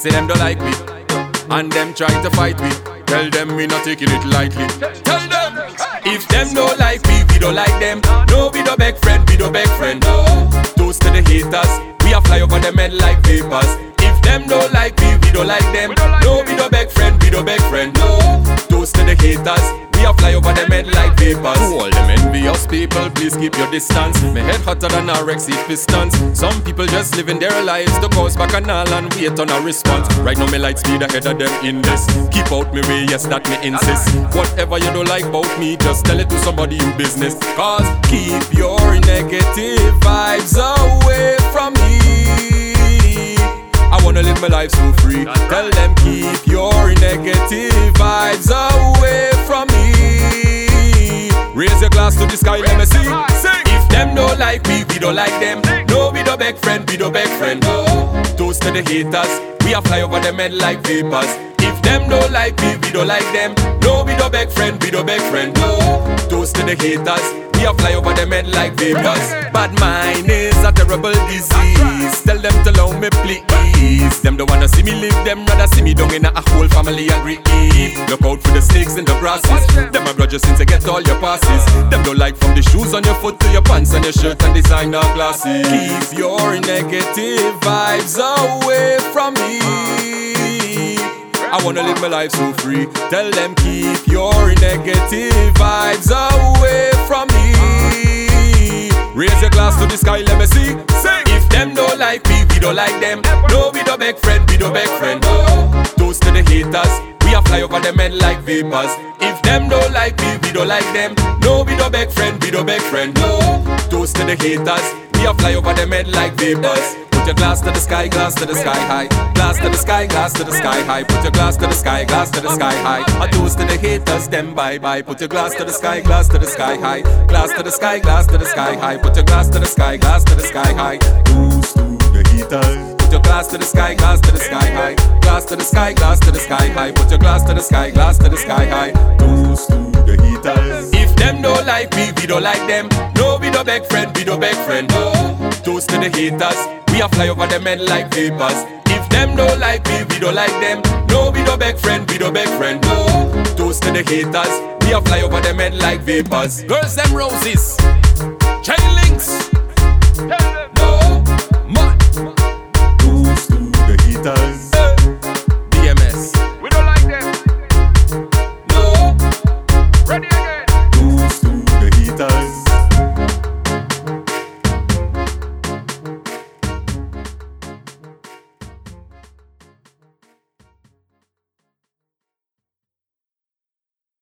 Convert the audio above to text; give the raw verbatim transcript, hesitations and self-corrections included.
say them don't like me, and them try to fight me. Tell them we not taking it lightly. Tell them, if them don't like me, we don't like them. No, we don't beg friend, we don't beg friend. Toast to the haters, we a fly over them head like vapors. If them don't like me, we don't like them. No, we don't beg friend, we don't beg friend. Toast to the haters, we a fly over them head like vapors. To all them envious people, please keep your distance. My head hotter than a Rexy pistons. Some people just living their lives to cause back and all and wait on a response. Right now me light speed ahead of them in this. Keep out me way, yes that me insist. Whatever you don't like about me, just tell it to somebody you business. Cause keep your negative vibes away from me. I wanna live my life so free. Tell them keep your negative vibes away from me. Raise your glass to the sky, let me see. If them don't like me, we don't like them. No, we don't beg friend, we don't beg friend. Toast to the haters, we a fly over them head like vapors. If them don't like me, we don't like them. No, we don't beg friend, we don't beg friend. Toast to the haters, we a fly over them head like vapors. Bad mind is a terrible disease. Tell them to allow me please. Them don't wanna see me live, them rather see me down in a whole family and grieve. Look out for the snakes in the grasses. Them a grudge you since you get all your passes. Them don't like from the shoes on your foot to your pants and your shirt and designer glasses. Keep your negative vibes away from me. I wanna live my life so free. Tell them keep your negative vibes away from me. Raise your glass to the sky, let me see. If them don't like me, we don't like them. No, we don't beg friend, we don't beg friend. Toast to the haters, we a fly over them head like vapors. If them don't like me, we don't like them. No, we don't beg friend, we don't beg friend. Toast to the haters, we a fly over them head like vapors. Put your glass to the sky, glass to the sky high. Glass to the sky, glass to the sky high. Put your glass to the sky, glass to the sky high. A toast to the haters, them bye bye. Put your glass to the sky, glass to the sky high. Glass to the sky, glass to the sky high. Put your glass to the sky, glass to the sky high. Toast to the haters. Put your glass to the sky, glass to the sky high. Glass to the sky, glass to the sky high. Put your glass to the sky, glass to the sky high. Toast to the haters. If them don't like me, we don't like them. No, we don't beg friend, we don't beg friend. Toast to the haters, we a fly over them head like vapors. If them don't like me, we don't like them. No, we don't beg friend, we don't beg friend. Toast to the haters, we a fly over them head like vapors. Girls them roses, chain links, no, man.